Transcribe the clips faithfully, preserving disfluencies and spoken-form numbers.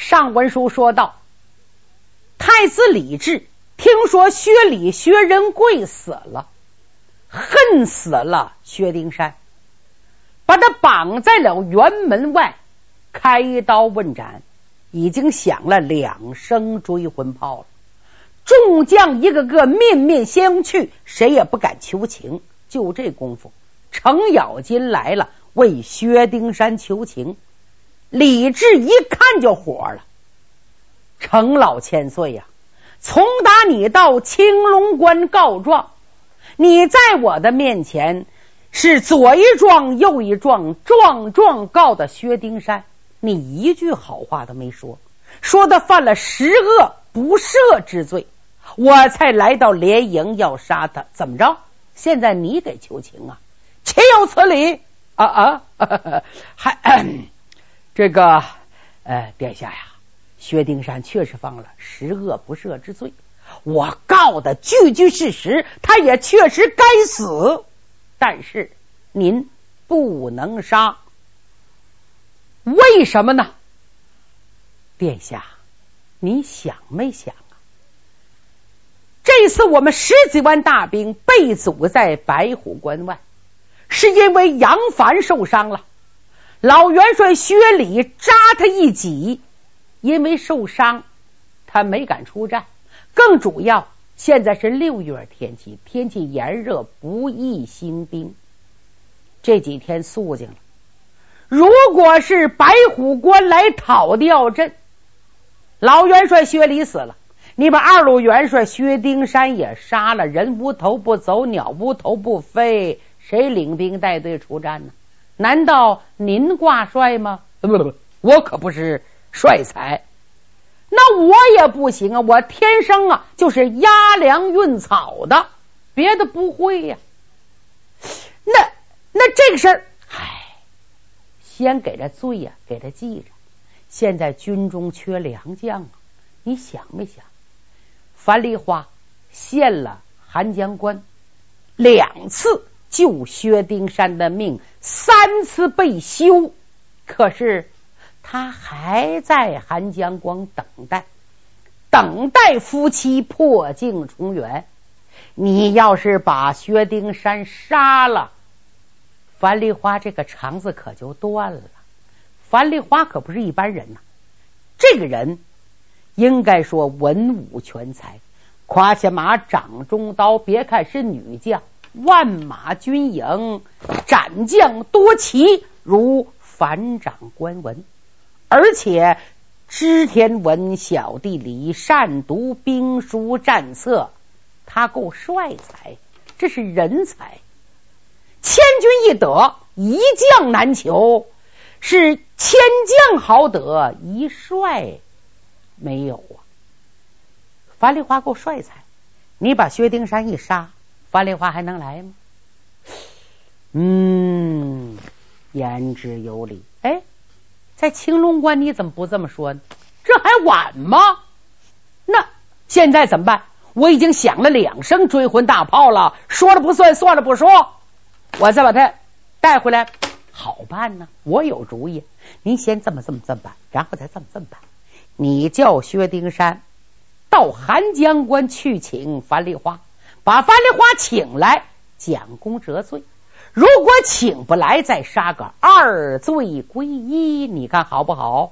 上文书说道，太子李治听说薛礼薛仁贵死了，恨死了薛丁山，把他绑在了辕门外，开刀问斩，已经响了两声追魂炮了。众将一个个面面相觑，谁也不敢求情。就这功夫，程咬金来了，为薛丁山求情。李治一看就火了，程老千岁呀、啊，从打你到青龙关告状，你在我的面前是左一状右一状，状状告的薛丁山，你一句好话都没说，说他犯了十恶不赦之罪，我才来到连营要杀他，怎么着？现在你给求情啊？岂有此理啊啊！呵呵还、嗯、这个呃，殿下呀，薛丁山确实犯了十恶不赦之罪，我告的句句事实，他也确实该死，但是您不能杀。为什么呢？殿下，你想没想啊？这次我们十几万大兵被阻在白虎关外，是因为杨凡受伤了，老元帅薛礼扎他一戟，因为受伤他没敢出战。更主要，现在是六月天气，天气炎热，不宜兴兵。这几天肃静了，如果是白虎关来讨吊阵，老元帅薛礼死了，你把二路元帅薛丁山也杀了，人无头不走，鸟无头不飞，谁领兵带队出战呢？难道您挂帅吗？不不不，我可不是帅才，那我也不行啊，我天生啊就是压粮运草的，别的不会呀、啊。那那这个事儿，唉，先给这罪呀、啊，给他记着。现在军中缺良将啊，你想没想？樊梨花献了韩江关，两次救薛丁山的命，三次被休，可是他还在韩江关等待，等待夫妻破镜重圆。你要是把薛丁山杀了，樊梨花这个肠子可就断了。樊梨花可不是一般人呐、啊，这个人应该说文武全才，胯下马，掌中刀，别看是女将，万马军营，斩将多奇，如反掌关文，而且知天文，晓地理，善读兵书战策，他够帅才，这是人才。千军易得，一将难求，是千将好得，一帅没有啊。樊梨花够帅才，你把薛丁山一杀，樊梨花还能来吗？嗯，言之有理。哎，在青龙关你怎么不这么说呢？这还晚吗？那现在怎么办？我已经响了两声追魂大炮了，说了不算，算了不说，我再把他带回来，好办呢。我有主意，您先这么这么这么办，然后再这么这么办。你叫薛丁山到韩江关去请樊梨花，把樊梨花请来讲功折罪，如果请不来，再杀个二罪归一，你看好不好？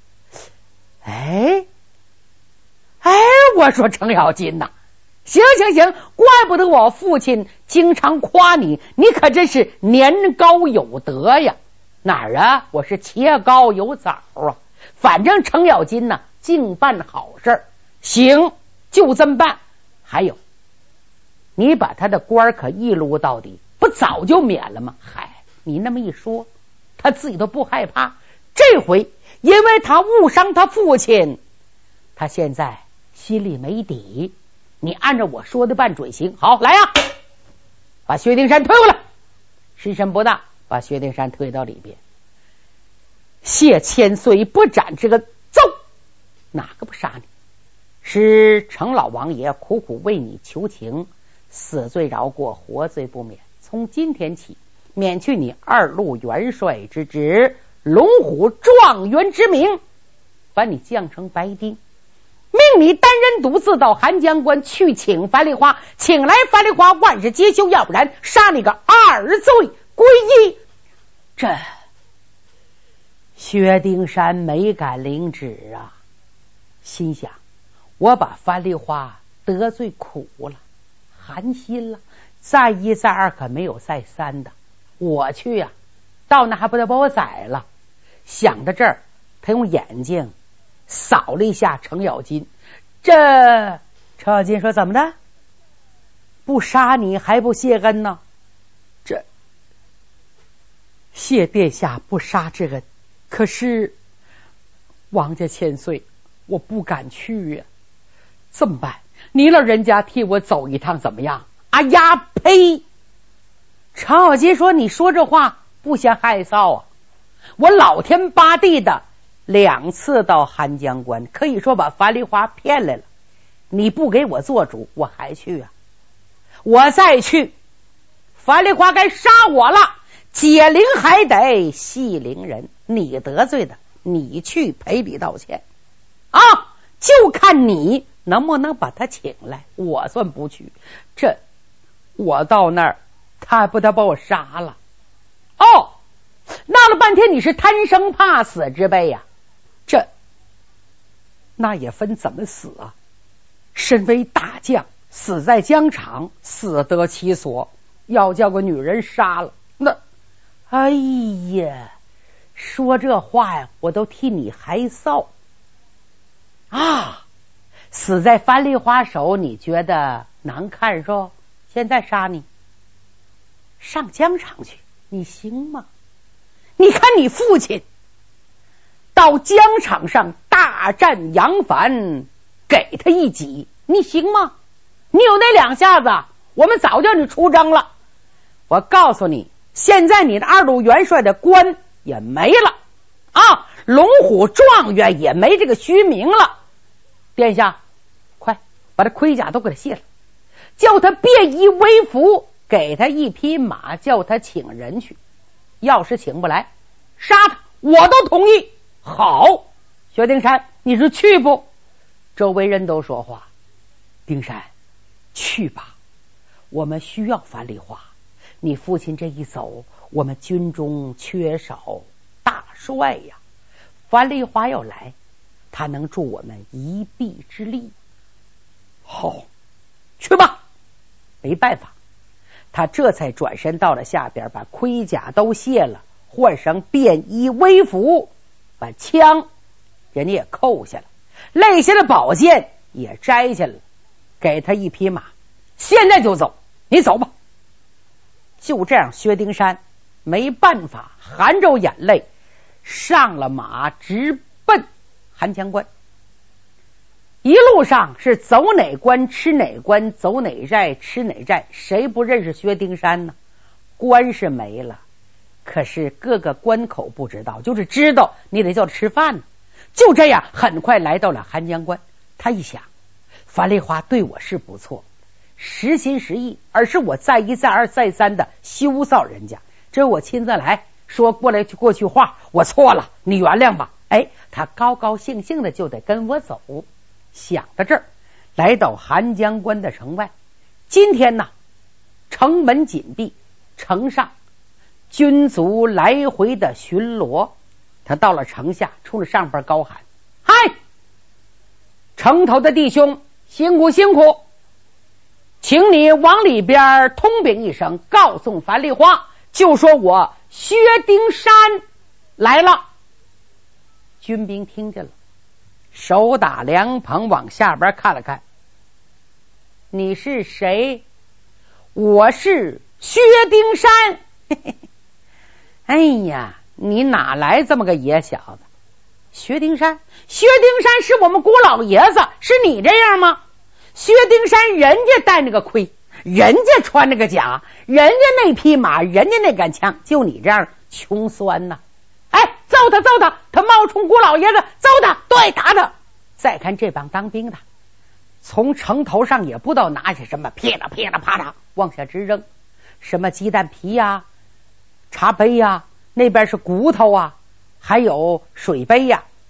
哎哎，我说程咬金呐、啊，行行行，怪不得我父亲经常夸你，你可真是年高有德呀。哪儿啊？我是切糕有枣啊。反正程咬金呢、啊，净办好事，行，就这么办。还有，你把他的官可一撸到底，不早就免了吗？嗨，你那么一说，他自己都不害怕。这回因为他误伤他父亲，他现在心里没底。你按照我说的办准行。好，来呀、啊，把薛丁山推过来。时辰不大，把薛丁山推到里边。谢千岁不斩之恩，走，哪个不杀你？是程老王爷苦苦为你求情，死罪饶过，活罪不免。从今天起，免去你二路元帅之职，龙虎状元之名。 把你降成白丁，命你单人独自到韩江关去请樊梨花，请来樊梨花万事皆休，要不然杀你个二罪归一。这薛丁山没敢领旨啊，心想我把樊梨花得罪苦了，寒心了，再一再二可没有再三的，我去呀、啊，到那还不得把我宰了。想到这儿，他用眼睛扫了一下程咬金，这程咬金说怎么的，不杀你还不谢恩呢？这谢殿下不杀之恩，可是王家千岁，我不敢去呀、啊，怎么办？你老人家替我走一趟怎么样？哎呀呸！程咬金说，你说这话不嫌害臊啊？我老天八地的两次到韩江关，可以说把樊梨花骗来了，你不给我做主，我还去啊？我再去，樊梨花该杀我了，解铃还得系铃人，你得罪的你去赔礼道歉啊，就看你能不能把他请来，我算不去。这我到那儿他不得把我杀了？哦，闹了半天你是贪生怕死之辈呀、啊？这那也分怎么死啊？身为大将，死在疆场，死得其所，要叫个女人杀了，那哎呀，说这话呀，我都替你害臊啊！死在樊梨花手，你觉得难看是吧？现在杀你，上疆场去，你行吗？你看你父亲到疆场上大战杨帆，给他一击，你行吗？你有那两下子，我们早叫你出征了。我告诉你，现在你的二路元帅的官也没了啊，龙虎状元也没这个虚名了。殿下，快把他盔甲都给他卸了，叫他便衣微服，给他一匹马，叫他请人去。要是请不来，杀他，我都同意。好，薛丁山，你是去不？周围人都说话，丁山，去吧，我们需要樊梨花。你父亲这一走，我们军中缺少大帅呀。樊梨花要来，他能助我们一臂之力。好，去吧。没办法，他这才转身到了下边，把盔甲都卸了，换上便衣微服，把枪人家也扣下了，肋下的宝剑也摘下了，给他一匹马，现在就走，你走吧。就这样，薛丁山没办法，含着眼泪上了马，直奔韩江关。一路上是走哪关吃哪关，走哪寨吃哪寨，谁不认识薛丁山呢？关是没了，可是各个关口不知道，就是知道你得叫他吃饭呢。就这样，很快来到了韩江关。他一想，樊梨花对我是不错，实心实意，而是我再一再二再三的羞臊人家，这我亲自来说过来过去话，我错了，你原谅吧。哎，他高高兴兴的就得跟我走。想到这儿，来到韩江关的城外。今天呢，城门紧闭，城上军卒来回的巡逻。他到了城下，冲着上边高喊：嗨，城头的弟兄，辛苦辛苦，请你往里边通禀一声，告诉樊梨花，就说我薛丁山来了。军兵听见了，手打凉棚，往下边看了看。你是谁？我是薛丁山。哎呀，你哪来这么个野小子？薛丁山，薛丁山是我们姑老爷子，是你这样吗？薛丁山人家戴那个盔，人家穿那个甲，人家那匹马，人家那杆枪，就你这样穷酸呐、啊！哎，揍他揍他，他冒充姑老爷子，揍他，对，打他。再看这帮当兵的，从城头上也不知道拿起什么，噼里噼里啪啦往下直扔，什么鸡蛋皮呀、啊、茶杯呀、啊，那边是骨头啊，还有水杯呀、啊，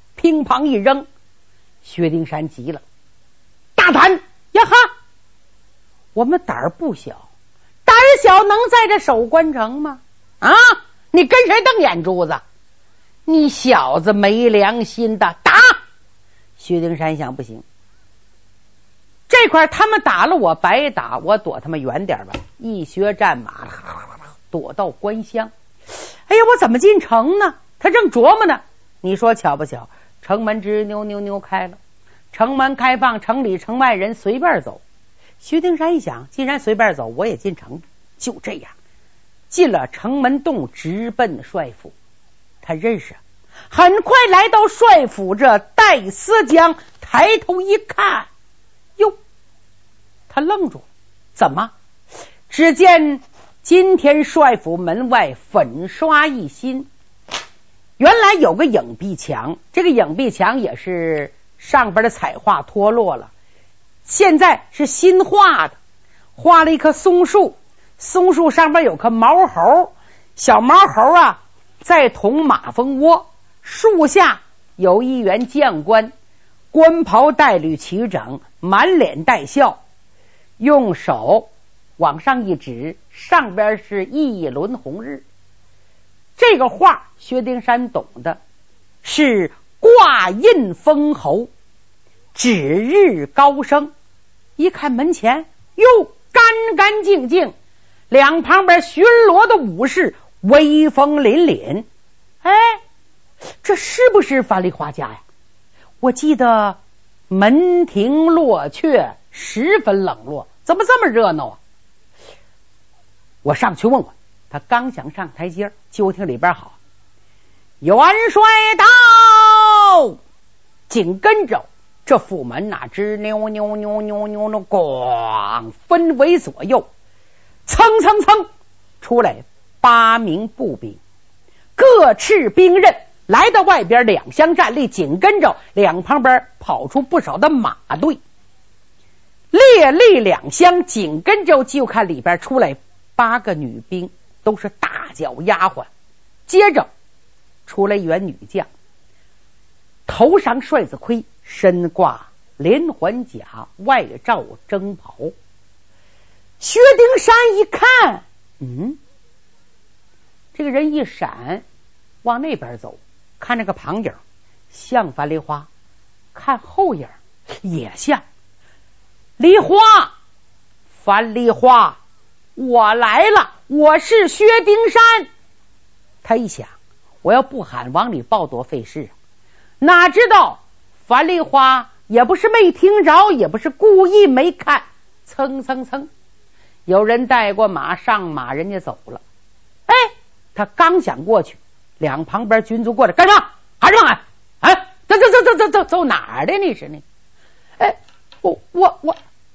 乒乓一扔。薛丁山急了，大胆呀哈！我们胆儿不小，胆儿小能在这守关城吗？啊，你跟谁瞪眼珠子？你小子没良心的，打！薛丁山想，不行，这块他们打了我白打，我躲他们远点吧。一学战马躲到关乡。哎呀，我怎么进城呢？他正琢磨呢。你说巧不巧，城门直扭扭扭开了，城门开放，城里城外人随便走。薛丁山一想，既然随便走，我也进城。就这样进了城门洞，直奔帅府。他认识，很快来到帅府这戴思江，抬头一看，哟，他愣住了。怎么？只见今天帅府门外粉刷一新，原来有个影壁墙，这个影壁墙也是上边的彩画脱落了，现在是新画的，画了一棵松树，松树上边有棵毛猴，小毛猴啊在捅马蜂窝，树下有一员将官，官袍带履齐整，满脸带笑，用手往上一指，上边是一轮红日。这个画薛丁山懂的，是挂印封侯，指日高升。一看门前，哟，干干净净，两旁边巡逻的武士威风凛凛。哎，这是不是樊梨花家呀？我记得门庭落阙，十分冷落，怎么这么热闹啊？我上去问问。他刚想上台阶，就听里边好，元帅到！紧跟着这府门哪直扭扭扭扭扭扭咣分为左右，蹭蹭蹭出来八名步兵，各持兵刃，来到外边两相站立，紧跟着两旁边跑出不少的马队，列立两相，紧跟着就看里边出来八个女兵，都是大脚丫鬟。接着出来一员女将，头上帅子盔，身挂连环甲，外罩征袍。薛丁山一看，嗯，这个人一闪，往那边走，看这个旁影像樊梨花，看后影也像梨花。樊梨花，我来了，我是薛丁山。他一想，我要不喊往里抱多费事，哪知道樊梨花也不是没听着，也不是故意没看，蹭蹭蹭，有人带过马，上马人家走了。哎，他刚想过去，两旁边军卒过来，干什么？喊什么喊？哎，走走走走走走走哪儿的？你是你？哎，我我我，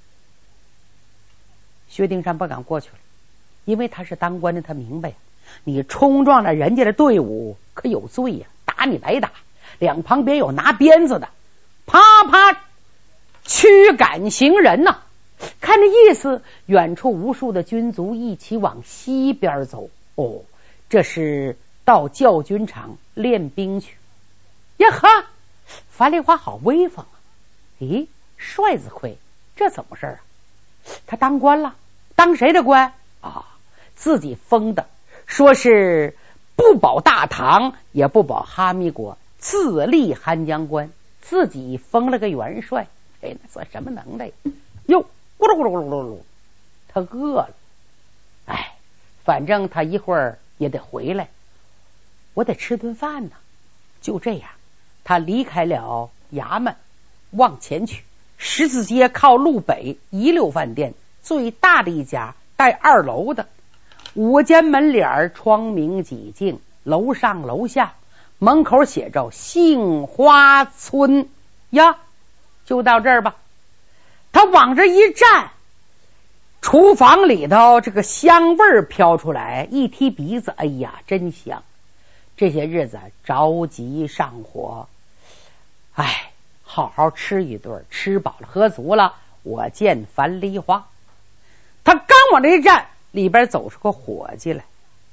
薛丁山不敢过去了，因为他是当官的，他明白，你冲撞了人家的队伍可有罪呀、啊，打你白打。两旁边有拿鞭子的，啪啪驱赶行人呐、啊。看这意思，远处无数的军卒一起往西边走。哦，这是到教军场练兵去。呀哈，樊梨花好威风啊！咦，帅子盔，这怎么回事啊？他当官了，当谁的官啊？自己封的，说是不保大唐，也不保哈密国，自立汉江关，自己封了个元帅。哎，那算什么能耐？哟，咕噜咕噜咕噜咕噜，他饿了。哎，反正他一会儿也得回来，我得吃顿饭呢。就这样，他离开了衙门，往前去。十字街靠路北，一流饭店最大的一家，带二楼的，五间门脸，窗明几净，楼上楼下，门口写着杏花村呀。就到这儿吧。他往这一站，厨房里头这个香味儿飘出来，一提鼻子，哎呀，真香。这些日子着急上火，哎，好好吃一顿，吃饱了喝足了，我见樊梨花。他刚往这一站，里边走出个伙计来。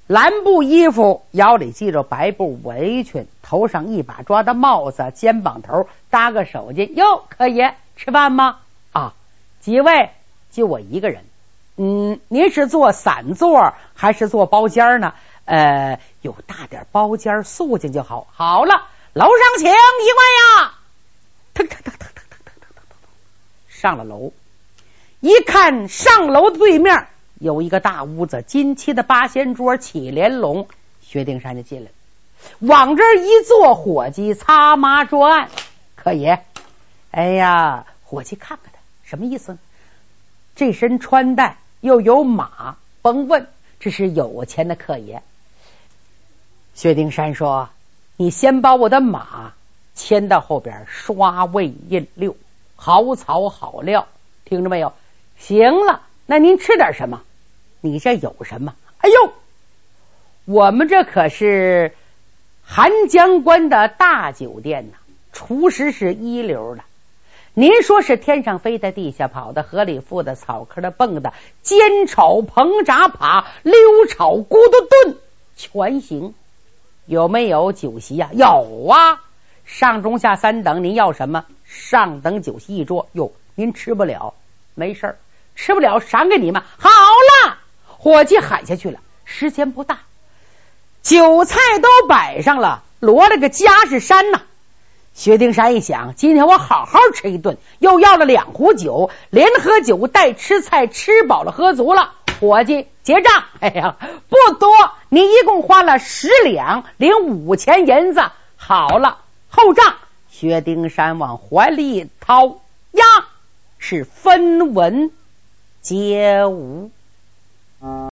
蓝布衣服，腰里系着白布围裙，头上一把抓的帽子，肩膀头搭个手巾。哟，可爷吃饭吗？啊，几位？就我一个人。嗯，您是做散座还是做包间呢？呃，有大点包间肃静就好。好了，楼上请一位呀！腾腾腾腾腾腾腾腾腾，上了楼，一看上楼对面有一个大屋子，金漆的八仙桌，起莲笼，薛丁山就进来，往这儿一坐，伙计擦麻桌案。可爷，哎呀，伙计看看他什么意思呢？这身穿戴又有马，甭问，这是有钱的客爷。薛丁山说：“你先把我的马牵到后边，刷味印六，好草好料，听着没有？行了，那您吃点什么？你这有什么？哎呦，我们这可是寒江关的大酒店呐，厨师是一流的。您说是天上飞的，地下跑的，河里浮的，草坑的蹦的，煎炒烹炸扒溜炒咕嘟炖全行。有没有酒席呀、啊？有啊，上中下三等，您要什么？上等酒席一桌。哟，您吃不了，没事儿，吃不了赏给你们。好了，伙计喊下去了，时间不大，酒菜都摆上了，摞了个家是山呐。薛丁山一想，今天我好好吃一顿，又要了两壶酒，连喝酒带吃菜，吃饱了喝足了。伙计结账，哎呀，不多，你一共花了十两零五钱银子。好了，后账。薛丁山往怀里一掏，呀，是分文皆无。